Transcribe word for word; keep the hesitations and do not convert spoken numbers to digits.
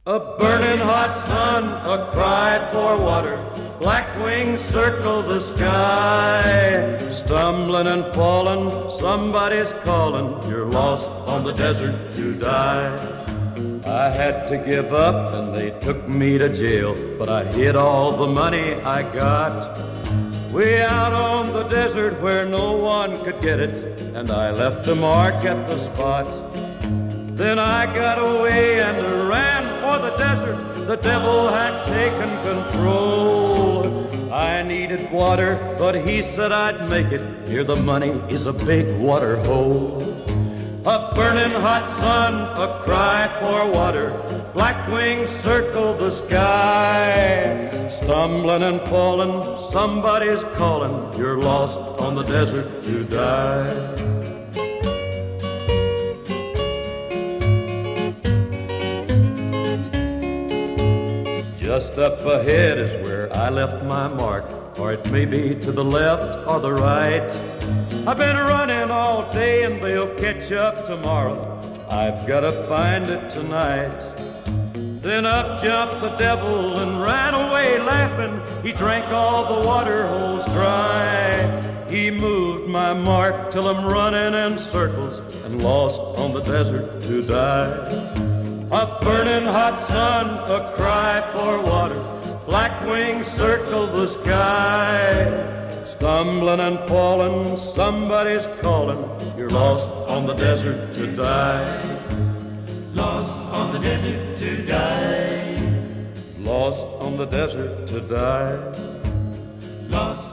A burning hot sun, a cry for water, black wings circle the sky. Stumbling and falling, somebody's calling, you're lost on the desert to die. I had to give up and they took me to jail, but I hid all the money I got. Way out on the desert where no one could get it, and I left a mark at the spot. Then I got away and ran for the desert. The devil had taken control. I needed water, but he said I'd make it. Here the money is a big water hole. A burning hot sun, a cry for water, black wings circle the sky. Stumbling and falling, somebody's calling, you're lost on the desert to die. Just up ahead is where I left my mark, or it may be to the left or the right. I've been running all day and they'll catch up tomorrow. I've got to find it tonight. Then up jumped the devil and ran away laughing. He drank all the water holes dry. He moved my mark till I'm running in circles and lost on the desert to die. A burning hot sun, a cry for water, black wings circle the sky. Stumbling and falling, somebody's calling, you're lost on the desert to die. Lost on the desert to die. Lost on the desert to die. Lost